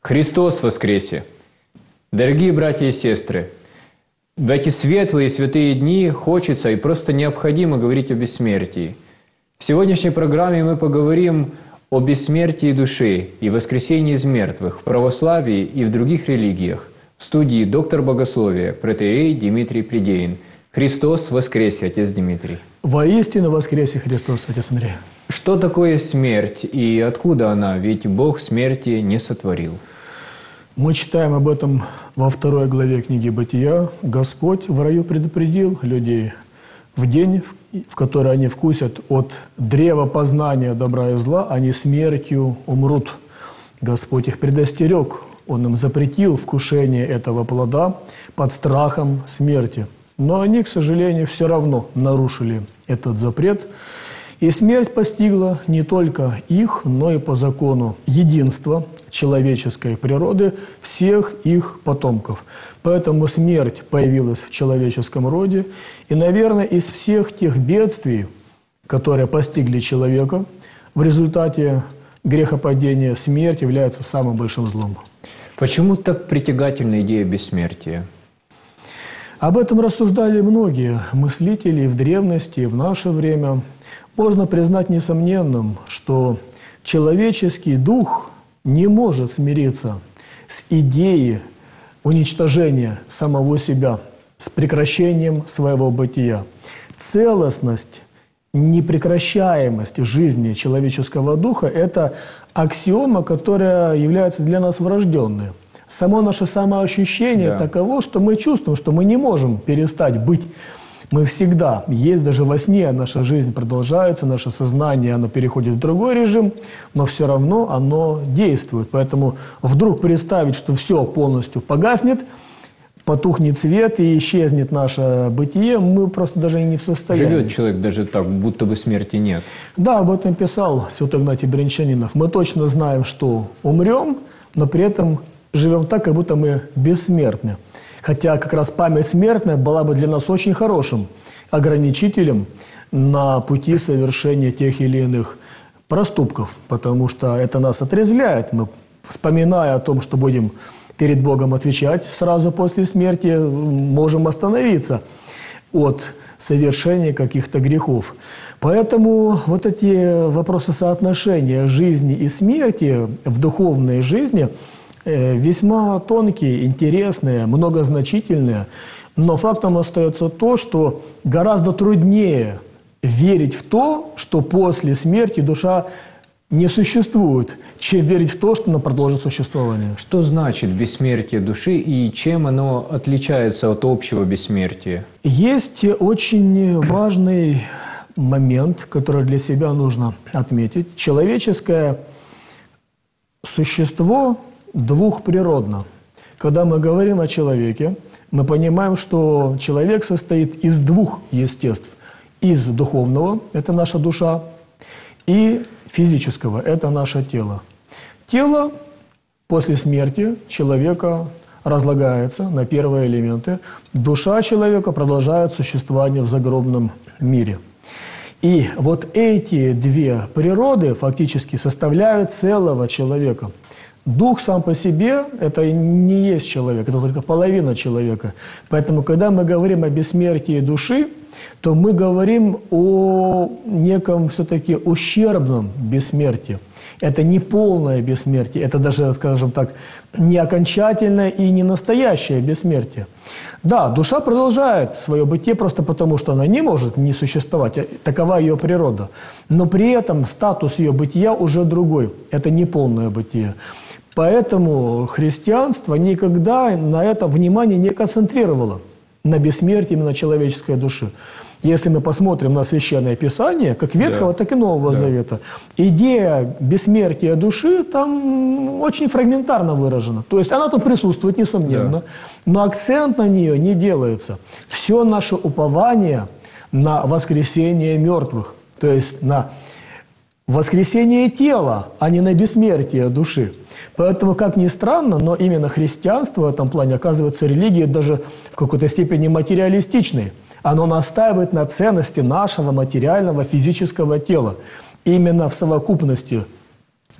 Христос воскресе! Дорогие братья и сестры, в эти светлые и святые дни хочется и просто необходимо говорить о бессмертии. В сегодняшней программе мы поговорим о бессмертии души и воскресении из мертвых в православии и в других религиях. В студии доктор богословия, протоиерей Дмитрий Плидеин. Христос воскресе, отец Дмитрий! Воистину воскресе Христос, отец Андрей! Что такое смерть и откуда она? Ведь Бог смерти не сотворил. Мы читаем об этом во 2 главе книги «Бытия». Господь в раю предупредил людей в день, в который они вкусят от древа познания добра и зла, они смертью умрут. Господь их предостерег, Он им запретил вкушение этого плода под страхом смерти. Но они, к сожалению, все равно нарушили этот запрет. И смерть постигла не только их, но и по закону единства человеческой природы всех их потомков. Поэтому смерть появилась в человеческом роде. И, наверное, из всех тех бедствий, которые постигли человека, в результате грехопадения смерть является самым большим злом. Почему так притягательна идея бессмертия? Об этом рассуждали многие мыслители в древности, и в наше время. Можно признать несомненным, что человеческий дух не может смириться с идеей уничтожения самого себя, с прекращением своего бытия. Целостность, непрекращаемость жизни человеческого духа – это аксиома, которая является для нас врожденной. Само наше самоощущение таково, что мы чувствуем, что мы не можем перестать быть. Мы всегда есть, даже во сне наша жизнь продолжается, наше сознание, оно переходит в другой режим, но все равно оно действует. Поэтому вдруг представить, что все полностью погаснет, потухнет свет и исчезнет наше бытие, мы просто даже и не в состоянии. Живет человек даже так, будто бы смерти нет. Да, об этом писал святой Игнатий Брянчанинов. Мы точно знаем, что умрем, но при этом живем так, как будто мы бессмертны. Хотя как раз память смертная была бы для нас очень хорошим ограничителем на пути совершения тех или иных проступков, потому что это нас отрезвляет. Мы, вспоминая о том, что будем перед Богом отвечать сразу после смерти, можем остановиться от совершения каких-то грехов. Поэтому вот эти вопросы соотношения жизни и смерти в духовной жизни весьма тонкие, интересные, многозначительные. Но фактом остается то, что гораздо труднее верить в то, что после смерти душа не существует, чем верить в то, что она продолжит существование. Что значит бессмертие души и чем оно отличается от общего бессмертия? Есть очень важный момент, который для себя нужно отметить. Человеческое существо двухприродно. Когда мы говорим о человеке, мы понимаем, что человек состоит из двух естеств. Из духовного – это наша душа, и физического – это наше тело. Тело после смерти человека разлагается на первые элементы. Душа человека продолжает существование в загробном мире. И вот эти две природы фактически составляют целого человека. Дух сам по себе – это не есть человек, это только половина человека. Поэтому, когда мы говорим о бессмертии души, то мы говорим о неком все-таки ущербном бессмертии. Это не полное бессмертие, это даже, скажем так, не окончательное и не настоящее бессмертие. Да, душа продолжает свое бытие просто потому, что она не может не существовать, такова ее природа. Но при этом статус ее бытия уже другой, это не полное бытие. Поэтому христианство никогда на этом внимание не концентрировало, на бессмертии именно человеческой души. Если мы посмотрим на Священное Писание, как Ветхого, так и Нового Завета, идея бессмертия души там очень фрагментарно выражена. То есть она там присутствует, несомненно, но акцент на нее не делается. Все наше упование на воскресение мертвых, то есть на воскресение тела, а не на бессмертие души. Поэтому, как ни странно, но именно христианство в этом плане оказывается религией даже в какой-то степени материалистичной. Оно настаивает на ценности нашего материального физического тела. Именно в совокупности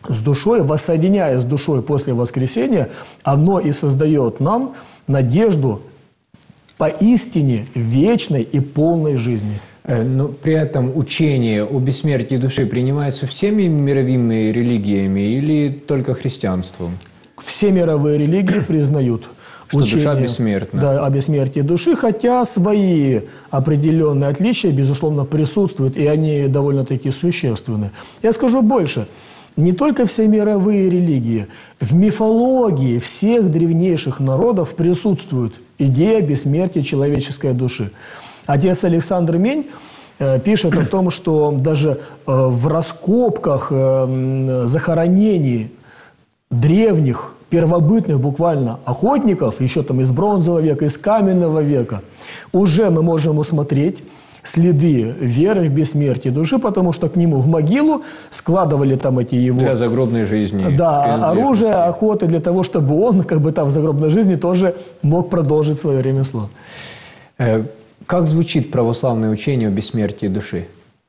с душой, воссоединяясь с душой после воскресения, оно и создает нам надежду поистине вечной и полной жизни. Но при этом учение о бессмертии души принимается всеми мировыми религиями или только христианством? Все мировые религии признают что душа бессмертна. Да, о бессмертии души, хотя свои определенные отличия, безусловно, присутствуют, и они довольно-таки существенны. Я скажу больше. Не только все мировые религии. В мифологии всех древнейших народов присутствует идея бессмертия человеческой души. Отец Александр Мень пишет о том, что даже в раскопках захоронений древних, первобытных буквально охотников, еще там из бронзового века, из каменного века, уже мы можем усмотреть следы веры в бессмертие души, потому что к нему в могилу складывали там эти его... Для загробной жизни. Да, оружие, охоты, для того, чтобы он, как бы там в загробной жизни, тоже мог продолжить свое ремесло. Как звучит православное учение о бессмертии души?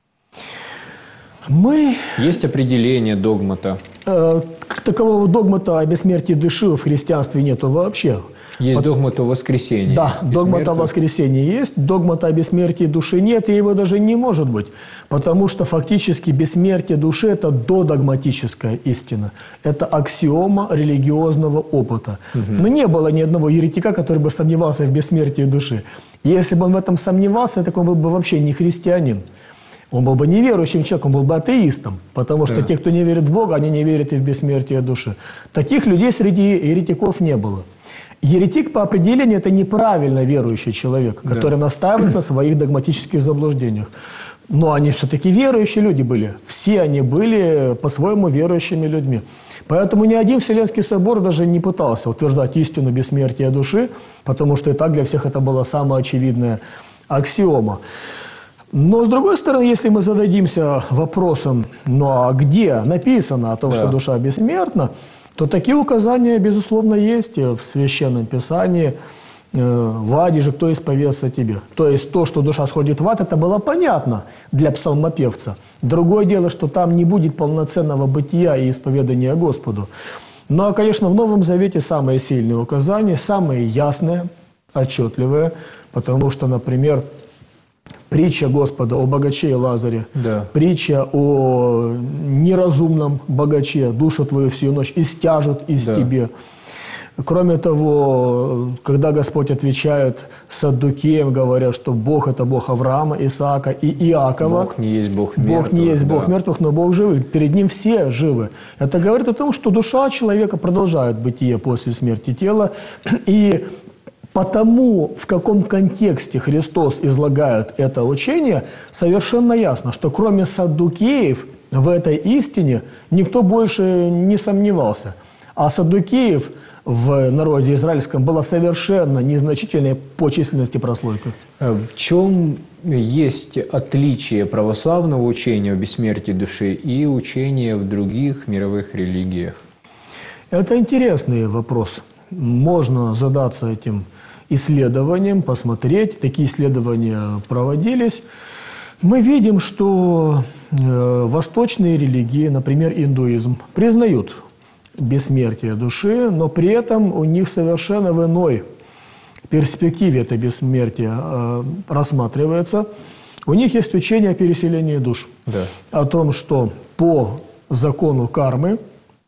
Есть определение догмата? Такового догмата о бессмертии души в христианстве нету вообще. Есть догмат о воскресении. Да, догмат о воскресении есть, догмата о бессмертии души нет, и его даже не может быть. Потому что фактически бессмертие души – это додогматическая истина. Это аксиома религиозного опыта. Но не было ни одного еретика, который бы сомневался в бессмертии души. Если бы он в этом сомневался, так он был бы вообще не христианин. Он был бы неверующим человеком, он был бы атеистом. Потому что те, кто не верит в Бога, они не верят и в бессмертие души. Таких людей среди еретиков не было. Еретик по определению – это неправильно верующий человек, который настаивает на своих догматических заблуждениях. Но они все-таки верующие люди были. Все они были по-своему верующими людьми. Поэтому ни один Вселенский собор даже не пытался утверждать истину бессмертия души, потому что и так для всех это была самая очевидная аксиома. Но, с другой стороны, если мы зададимся вопросом, ну а где написано о том, что душа бессмертна, то такие указания, безусловно, есть в Священном Писании. В аде же кто исповестся тебе. То есть то, что душа сходит в ад, это было понятно для псалмопевца. Другое дело, что там не будет полноценного бытия и исповедания Господу. Ну а, конечно, в Новом Завете самые сильные указания, самые ясные, отчетливые, потому что, например, притча Господа о богаче и Лазаре, притча о неразумном богаче, душу твою всю ночь истяжут из тебе. Кроме того, когда Господь отвечает саддукеям, говоря, что Бог – это Бог Авраама, Исаака и Иакова. Бог не есть Бог мертвых. Бог не есть Бог мертвых, но Бог живых. Перед Ним все живы. Это говорит о том, что душа человека продолжает бытие после смерти тела. И потому, в каком контексте Христос излагает это учение, совершенно ясно, что кроме саддукеев в этой истине никто больше не сомневался. А саддукеев в народе израильском была совершенно незначительная по численности прослойка. В чем есть отличие православного учения о бессмертии души и учения в других мировых религиях? Это интересный вопрос. Можно задаться этим исследованием, посмотреть. Такие исследования проводились. Мы видим, что восточные религии, например, индуизм, признают бессмертие души, но при этом у них совершенно в иной перспективе это бессмертие рассматривается. У них есть учение о переселении душ. О том, что по закону кармы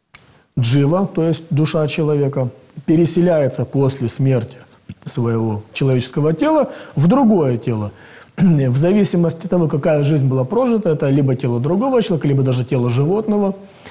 джива, то есть душа человека, переселяется после смерти своего человеческого тела в другое тело. В зависимости от того, какая жизнь была прожита, это либо тело другого человека, либо даже тело животного.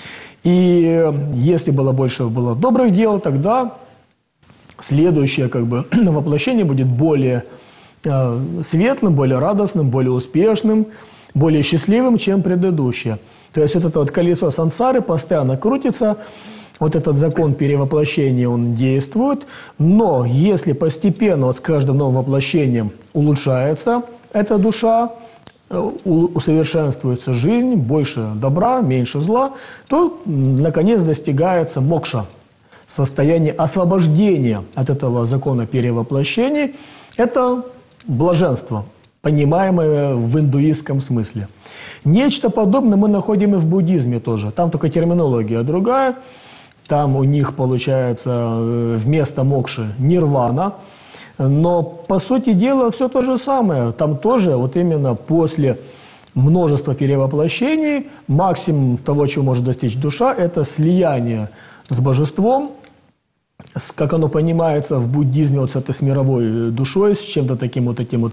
И если было больше добрых дел, тогда следующее воплощение будет более светлым, более радостным, более успешным, более счастливым, чем предыдущее. То есть вот это вот колесо сансары постоянно крутится, вот этот закон перевоплощения, он действует, но если постепенно вот с каждым новым воплощением улучшается эта душа, усовершенствуется жизнь, больше добра, меньше зла, то, наконец, достигается мокша, состояние освобождения от этого закона перевоплощений. Это блаженство, понимаемое в индуистском смысле. Нечто подобное мы находим и в буддизме тоже. Там только терминология другая. Там у них получается вместо мокши нирвана. Но по сути дела все то же самое. Там тоже вот именно после множества перевоплощений максимум того, чего может достичь душа, это слияние с божеством, как оно понимается в буддизме, вот с этой с мировой душой, с чем-то таким вот этим вот,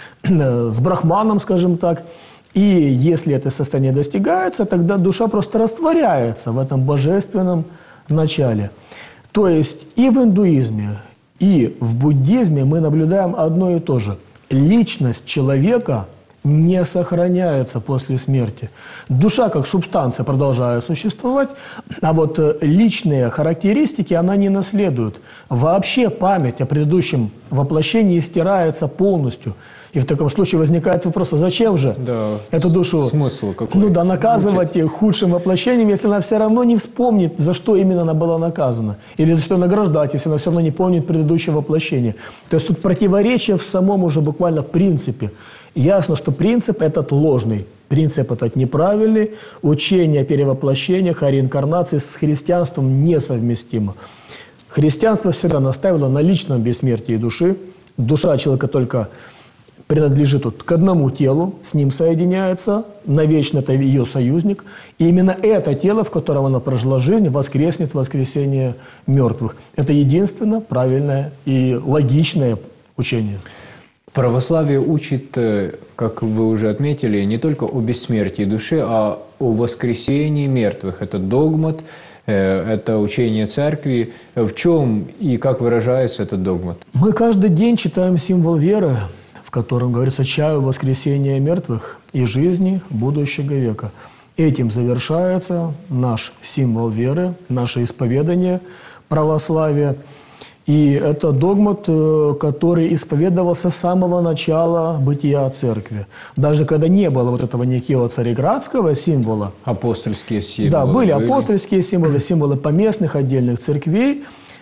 с брахманом, скажем так. И если это состояние достигается, тогда душа просто растворяется в этом божественном начале. То есть и в индуизме, и в буддизме мы наблюдаем одно и то же. Личность человека не сохраняется после смерти. Душа как субстанция продолжает существовать, а вот личные характеристики она не наследует. Вообще память о предыдущем воплощении стирается полностью. И в таком случае возникает вопрос, а зачем же эту душу смысл какой? Ну да, наказывать худшим воплощением, если она все равно не вспомнит, за что именно она была наказана. Или за что награждать, если она все равно не помнит предыдущее воплощение. То есть тут противоречие в самом уже буквально принципе. Ясно, что принцип этот ложный, принцип этот неправильный, учение о перевоплощениях, о реинкарнации с христианством несовместимо. Христианство всегда настаивало на личном бессмертии души. Душа человека только принадлежит вот к одному телу, с ним соединяется, навечно это ее союзник. И именно это тело, в котором она прожила жизнь, воскреснет в воскресение мертвых. Это единственно правильное и логичное учение. Православие учит, как вы уже отметили, не только о бессмертии души, а о воскресении мертвых. Это догмат, это учение церкви. В чем и как выражается этот догмат? Мы каждый день читаем символ веры, в котором говорится «чаю воскресения мертвых и жизни будущего века». Этим завершается наш символ веры, наше исповедание православия. И это догмат, который исповедовался с самого начала бытия церкви. Даже когда не было вот этого некого цареградского символа. Апостольские символы. Да, были апостольские символы, символы поместных отдельных церквей.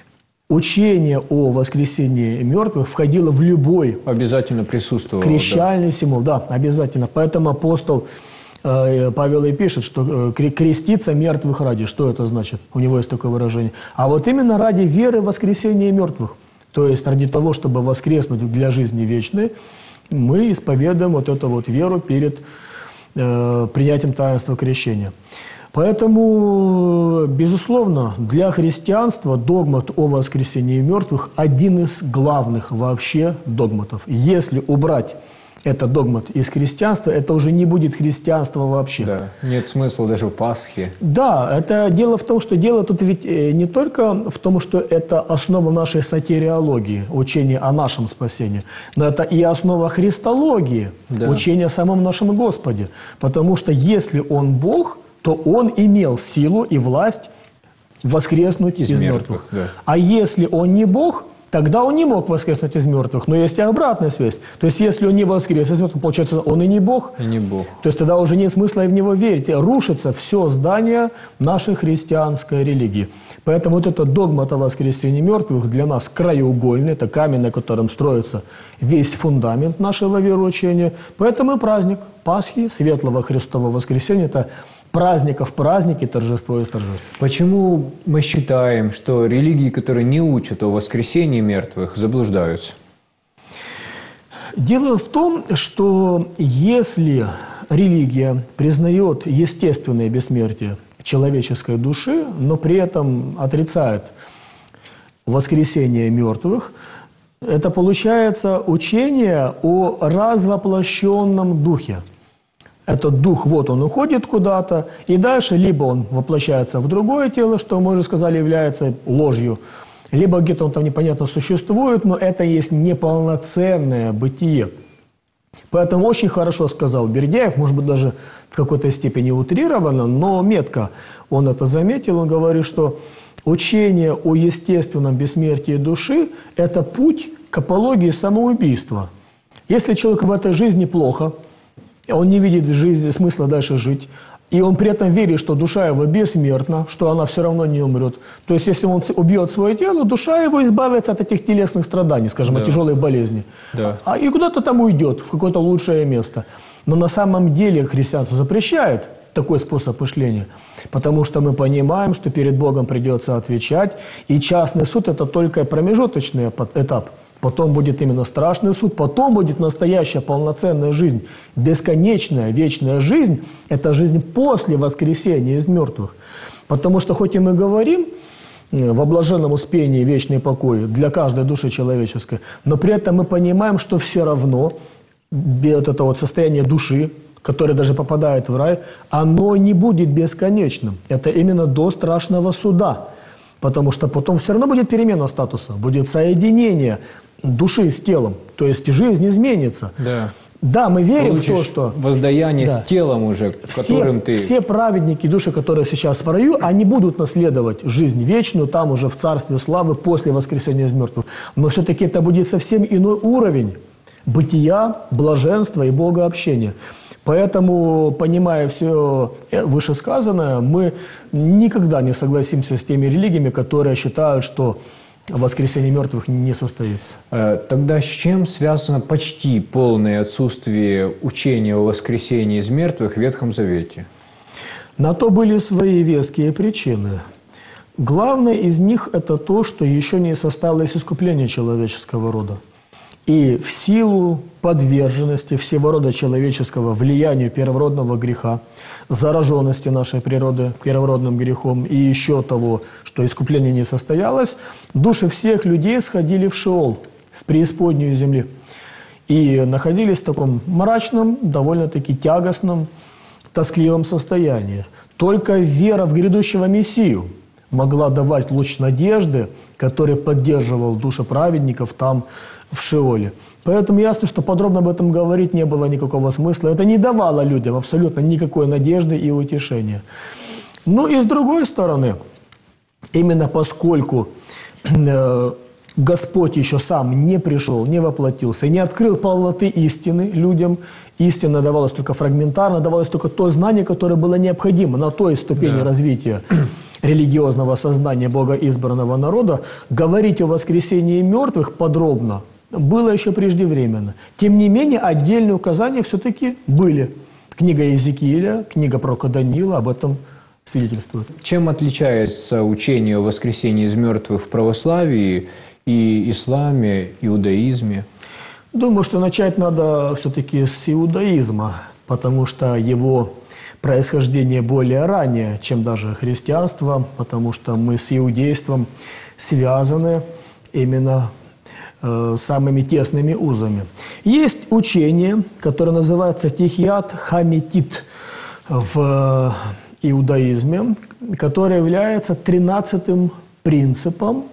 Учение о воскресении мертвых входило в любой обязательно присутствовало, крещальный символ. Да, обязательно. Поэтому апостол Павел и пишет, что креститься мертвых ради. Что это значит? У него есть такое выражение. А вот именно ради веры в воскресение мертвых. То есть ради того, чтобы воскреснуть для жизни вечной, мы исповедуем вот эту вот веру перед принятием таинства крещения. Поэтому, безусловно, для христианства догмат о воскресении мертвых один из главных вообще догматов. Если убрать этот догмат из христианства, это уже не будет христианства вообще. Да, нет смысла даже в Пасхе. Да, это дело в том, что дело тут ведь не только в том, что это основа нашей сотириологии, учения о нашем спасении, но это и основа христологии, учения о самом нашем Господе. Потому что если Он Бог, то Он имел силу и власть воскреснуть из мертвых. Да. А если Он не Бог, тогда Он не мог воскреснуть из мертвых. Но есть и обратная связь. То есть, если Он не воскрес из мертвых, получается, Он и не Бог. И не Бог. То есть, тогда уже нет смысла и в Него верить. Рушится все здание нашей христианской религии. Поэтому вот этот догмат о воскресении мертвых для нас краеугольный. Это камень, на котором строится весь фундамент нашего вероучения. Поэтому и праздник Пасхи, Светлого Христового воскресения – это праздников праздники, торжество из торжеств. Почему мы считаем, что религии, которые не учат о воскресении мертвых, заблуждаются? Дело в том, что если религия признает естественное бессмертие человеческой души, но при этом отрицает воскресение мертвых, это получается учение о развоплощенном духе. Этот дух, вот он уходит куда-то, и дальше либо он воплощается в другое тело, что мы уже сказали, является ложью, либо где-то он там непонятно существует, но это есть неполноценное бытие. Поэтому очень хорошо сказал Бердяев, может быть, даже в какой-то степени утрированно, но метко он это заметил, он говорит, что учение о естественном бессмертии души – это путь к апологии самоубийства. Если человек в этой жизни плохо, он не видит в жизни смысла дальше жить, и он при этом верит, что душа его бессмертна, что она все равно не умрет. То есть, если он убьет свое тело, душа его избавится от этих телесных страданий, скажем, от тяжелой болезни. Да. И куда-то там уйдет, в какое-то лучшее место. Но на самом деле христианство запрещает такой способ мышления, потому что мы понимаем, что перед Богом придется отвечать, и частный суд – это только промежуточный этап. Потом будет именно страшный суд, потом будет настоящая полноценная жизнь. Бесконечная, вечная жизнь – это жизнь после воскресения из мертвых. Потому что хоть и мы говорим во блаженном успении вечный покой для каждой души человеческой, но при этом мы понимаем, что все равно вот это вот состояние души, которое даже попадает в рай, оно не будет бесконечным. Это именно до страшного суда. Потому что потом все равно будет перемена статуса, будет соединение души с телом. То есть жизнь изменится. Да. Да, мы верим Получишь в то, что... воздаяние с телом уже, которым ты... Все праведники, души, которые сейчас в раю, они будут наследовать жизнь вечную, там уже в Царстве Славы, после воскресения из мертвых. Но все-таки это будет совсем иной уровень бытия, блаженства и богообщения. Поэтому, понимая все вышесказанное, мы никогда не согласимся с теми религиями, которые считают, что воскресение мертвых не состоится. Тогда с чем связано почти полное отсутствие учения о воскресении из мертвых в Ветхом Завете? На то были свои веские причины. Главное из них – это то, что еще не состоялось искупление человеческого рода. И в силу подверженности всего рода человеческого влиянию первородного греха, зараженности нашей природы первородным грехом и еще того, что искупление не состоялось, души всех людей сходили в Шеол, в преисподнюю земли. И находились в таком мрачном, довольно-таки тягостном, тоскливом состоянии. Только вера в грядущего Мессию могла давать луч надежды, который поддерживал души праведников там, в Шеоле. Поэтому ясно, что подробно об этом говорить не было никакого смысла. Это не давало людям абсолютно никакой надежды и утешения. Но и с другой стороны, именно поскольку Господь еще сам не пришел, не воплотился, не открыл полноты истины людям, истина давалась только фрагментарно, давалось только то знание, которое было необходимо на той ступени развития религиозного сознания богоизбранного народа, говорить о воскресении мертвых подробно было еще преждевременно. Тем не менее, отдельные указания все-таки были. Книга Иезекииля, книга пророка Даниила об этом свидетельствует. Чем отличается учение о воскресении из мертвых в православии и исламе, иудаизме? Думаю, что начать надо все-таки с иудаизма, потому что его происхождение более раннее, чем даже христианство, потому что мы с иудейством связаны именно самыми тесными узами. Есть учение, которое называется Тихиат Хамитит в иудаизме, которое является 13-м принципом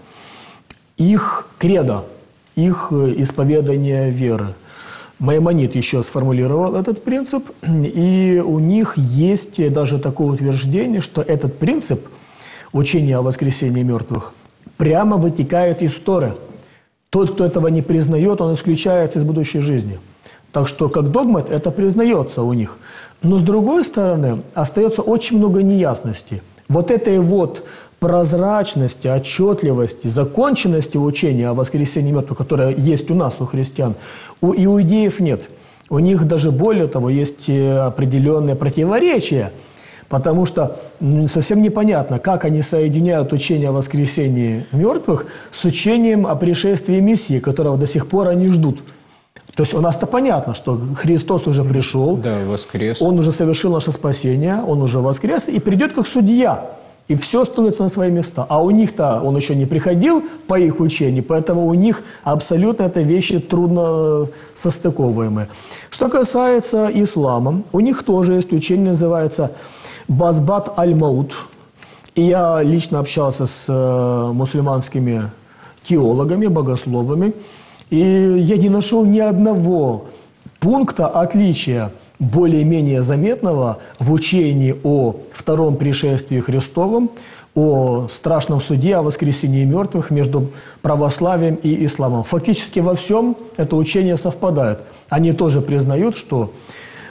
их кредо, их исповедания веры. Маймонид еще сформулировал этот принцип, и у них есть даже такое утверждение, что этот принцип учения о воскресении мертвых прямо вытекает из Торы. Тот, кто этого не признает, он исключается из будущей жизни. Так что, как догмат, это признается у них. Но, с другой стороны, остается очень много неясностей. Вот этой вот прозрачности, отчетливости, законченности учения о воскресении мертвых, которая есть у нас, у христиан, у иудеев нет. У них даже более того, есть определенные противоречия, потому что совсем непонятно, как они соединяют учение о воскресении мертвых с учением о пришествии Мессии, которого до сих пор они ждут. То есть у нас-то понятно, что Христос уже пришел, да, воскрес. Он уже совершил наше спасение, Он уже воскрес и придет как судья. И все становится на свои места. А у них-то он еще не приходил по их учению, поэтому у них абсолютно это вещи трудно состыковываемые. Что касается ислама, у них тоже есть учение, называется Базбат аль-Маут. И я лично общался с мусульманскими теологами, богословами, и я не нашел ни одного пункта отличия более-менее заметного в учении о втором пришествии Христовом, о страшном суде, о воскресении мертвых между православием и исламом. Фактически во всем это учение совпадает. Они тоже признают, что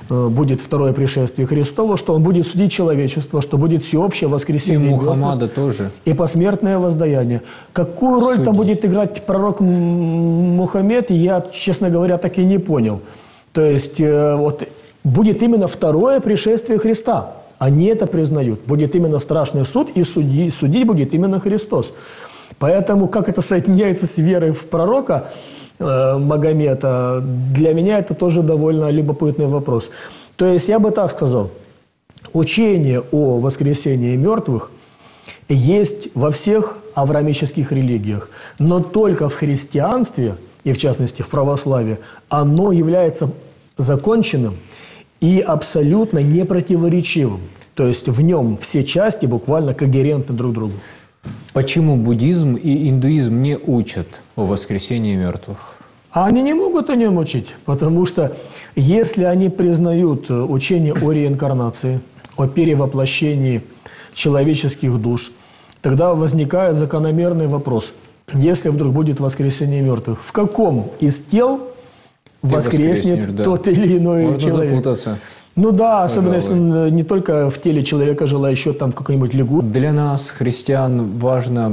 будет второе пришествие Христово, что Он будет судить человечество, что будет всеобщее воскресение И мертвых, Мухаммада тоже. и посмертное воздаяние. Какую роль там будет играть пророк Мухаммед, я, честно говоря, так и не понял. То есть вот будет именно второе пришествие Христа. Они это признают. Будет именно страшный суд, и судить будет именно Христос. Поэтому, как это соединяется с верой в пророка Магомета, для меня это тоже довольно любопытный вопрос. То есть, я бы так сказал, учение о воскресении мертвых есть во всех авраамических религиях, но только в христианстве, и в частности в православии, оно является законченным и абсолютно непротиворечивым. То есть в нем все части буквально когерентны друг другу. Почему буддизм и индуизм не учат о воскресении мертвых? А они не могут о нем учить, потому что если они признают учение о реинкарнации, о перевоплощении человеческих душ, тогда возникает закономерный вопрос. Если вдруг будет воскресение мертвых, в каком из тел воскреснет тот или иной Можно человек? запутаться. Ну да, особенно если он не только в теле человека жила, еще там в какой-нибудь лягу. Для нас, христиан, важно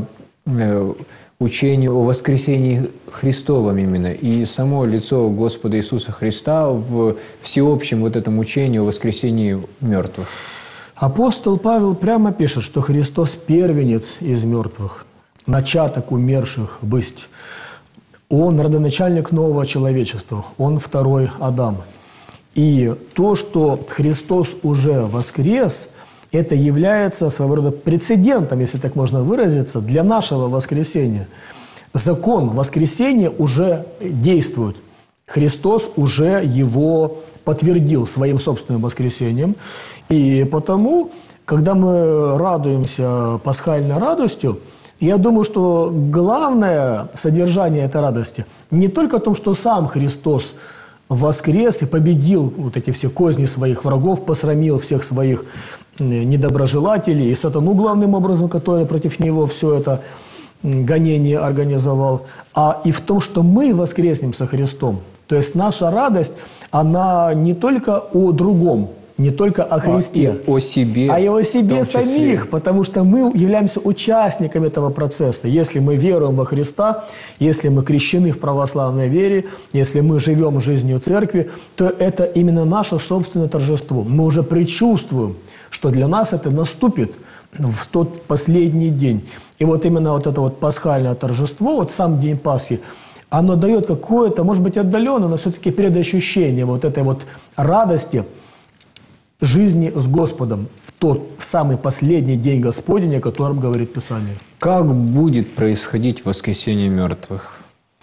учение о воскресении Христовом именно. И само лицо Господа Иисуса Христа в всеобщем вот этом учении о воскресении мертвых. Апостол Павел прямо пишет, что Христос первенец из мертвых, начаток умерших бысть. Он родоначальник нового человечества, он второй Адам. И то, что Христос уже воскрес, это является своего рода прецедентом, если так можно выразиться, для нашего воскресения. Закон воскресения уже действует. Христос уже его подтвердил своим собственным воскресением. И потому, когда мы радуемся пасхальной радостью, я думаю, что главное содержание этой радости не только в том, что сам Христос воскрес и победил вот эти все козни своих врагов, посрамил всех своих недоброжелателей и сатану главным образом, который против него все это гонение организовал, а и в том, что мы воскреснем со Христом. То есть наша радость, она не только о другом, не только о Христе, о себе, а и о себе самих, потому что мы являемся участниками этого процесса. Если мы веруем во Христа, если мы крещены в православной вере, если мы живем жизнью церкви, то это именно наше собственное торжество. Мы уже предчувствуем, что для нас это наступит в тот последний день. И вот именно вот это вот пасхальное торжество, вот сам день Пасхи, оно дает какое-то, может быть, отдаленное, но все-таки предощущение вот этой вот радости, жизни с Господом в тот самый последний день Господень, о котором говорит Писание. Как будет происходить воскресение мертвых?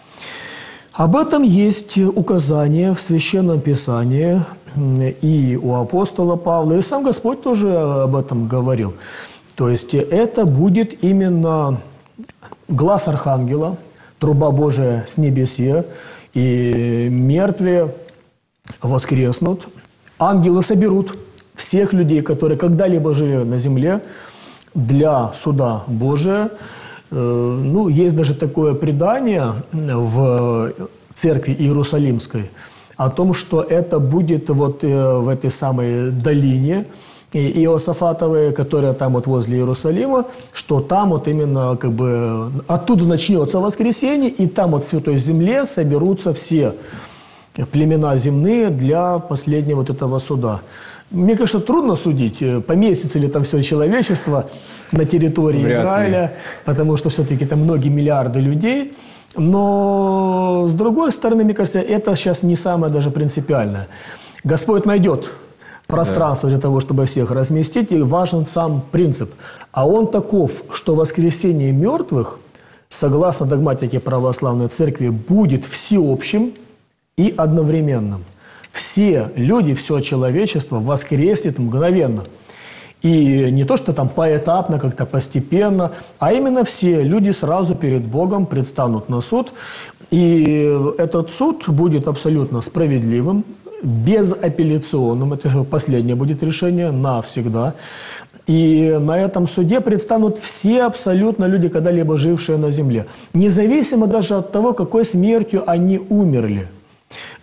Об этом есть указания в Священном Писании и у апостола Павла, и сам Господь тоже об этом говорил. То есть это будет именно глас архангела, труба Божия с небесе, и мертвые воскреснут. Ангелы соберут всех людей, которые когда-либо жили на земле, для суда Божия. Ну, есть даже такое предание в церкви Иерусалимской о том, что это будет вот в этой самой долине Иосафатовой, которая там вот возле Иерусалима, что там вот именно как бы оттуда начнется воскресенье, и там вот в Святой Земле соберутся все племена земные для последнего вот этого суда. Мне, конечно, трудно судить, поместится ли там все человечество на территории Израиля, потому что все-таки там многие миллиарды людей. Но, с другой стороны, мне кажется, это сейчас не самое даже принципиальное. Господь найдет пространство для того, чтобы всех разместить, и важен сам принцип. А он таков, что воскресение мертвых, согласно догматике православной церкви, будет всеобщим и одновременным. Все люди, все человечество воскреснет мгновенно. И не то, что там поэтапно, как-то постепенно, а именно все люди сразу перед Богом предстанут на суд. И этот суд будет абсолютно справедливым, безапелляционным. Это же последнее будет решение навсегда. И на этом суде предстанут все абсолютно люди, когда-либо жившие на земле. Независимо даже от того, какой смертью они умерли.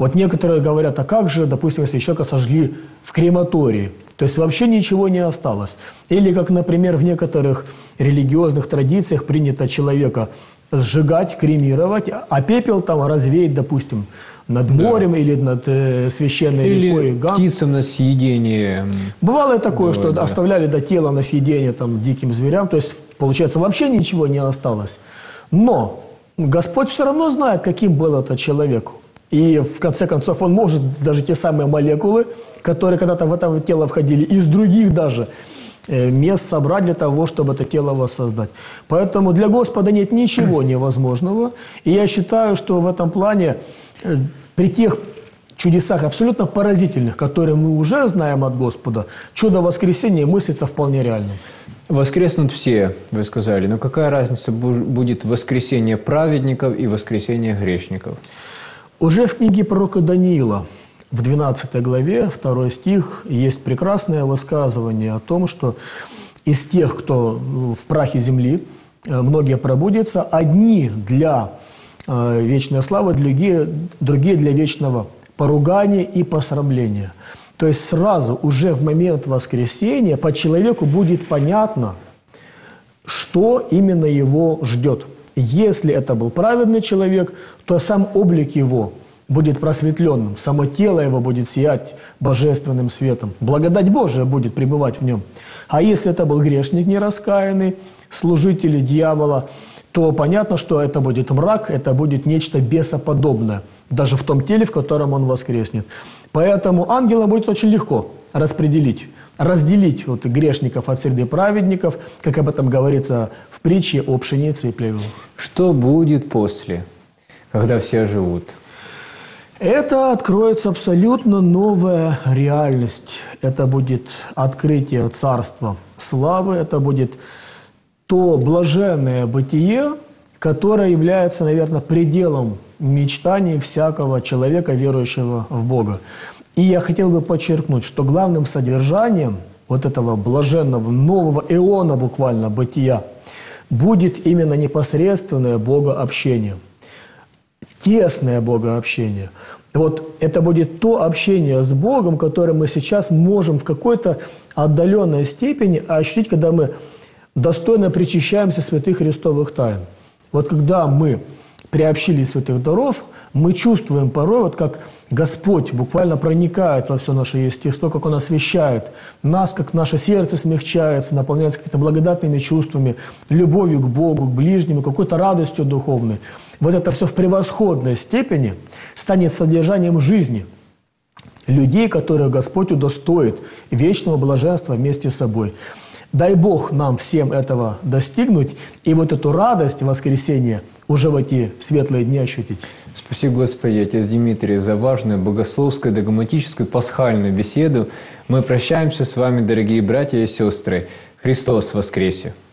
Вот некоторые говорят, а как же, допустим, если человека сожгли в крематории? То есть вообще ничего не осталось. Или, как, например, в некоторых религиозных традициях принято человека сжигать, кремировать, а пепел там развеять, допустим, над морем или над священной рекой. Или птицам на съедение. Бывало и такое, что оставляли до тела на съедение там, диким зверям. То есть, получается, вообще ничего не осталось. Но Господь все равно знает, каким был этот человек. И в конце концов Он может даже те самые молекулы, которые когда-то в это тело входили, из других даже мест собрать для того, чтобы это тело воссоздать. Поэтому для Господа нет ничего невозможного. И я считаю, что в этом плане при тех чудесах абсолютно поразительных, которые мы уже знаем от Господа, чудо воскресения мыслится вполне реальным. Воскреснут все, вы сказали. Но какая разница будет воскресение праведников и воскресение грешников? Уже в книге пророка Даниила, в 12 главе, 2 стих, есть прекрасное высказывание о том, что из тех, кто в прахе земли, многие пробудятся, одни для вечной славы, другие для вечного поругания и посрамления. То есть сразу, уже в момент воскресения, по человеку будет понятно, что именно его ждет. Если это был праведный человек, то сам облик его будет просветленным, само тело его будет сиять божественным светом. Благодать Божия будет пребывать в нем. А если это был грешник нераскаянный, служитель дьявола, то понятно, что это будет мрак, это будет нечто бесоподобное, даже в том теле, в котором он воскреснет. Поэтому ангелам будет очень легко разделить вот грешников от среды праведников, как об этом говорится в притче о пшенице и плевелах. Что будет после, когда все живут? Это откроется абсолютно новая реальность. Это будет открытие Царства Славы, это будет то блаженное бытие, которое является, наверное, пределом мечтаний всякого человека, верующего в Бога. И я хотел бы подчеркнуть, что главным содержанием вот этого блаженного, нового эона буквально бытия будет именно непосредственное богообщение, тесное богообщение. Вот это будет то общение с Богом, которое мы сейчас можем в какой-то отдаленной степени ощутить, когда мы достойно причащаемся святых христовых тайн. Вот когда мы приобщили святых даров, мы чувствуем порой, вот как Господь буквально проникает во все наше естество, как Он освящает нас, как наше сердце смягчается, наполняется какими-то благодатными чувствами, любовью к Богу, к ближнему, какой-то радостью духовной. Вот это все в превосходной степени станет содержанием жизни людей, которых Господь удостоит вечного блаженства вместе с собой. Дай Бог нам всем этого достигнуть и вот эту радость воскресения уже в эти светлые дни ощутить. Спасибо, Господи, Отец Дмитрий, за важную богословскую, догматическую, пасхальную беседу. Мы прощаемся с вами, дорогие братья и сестры. Христос воскресе!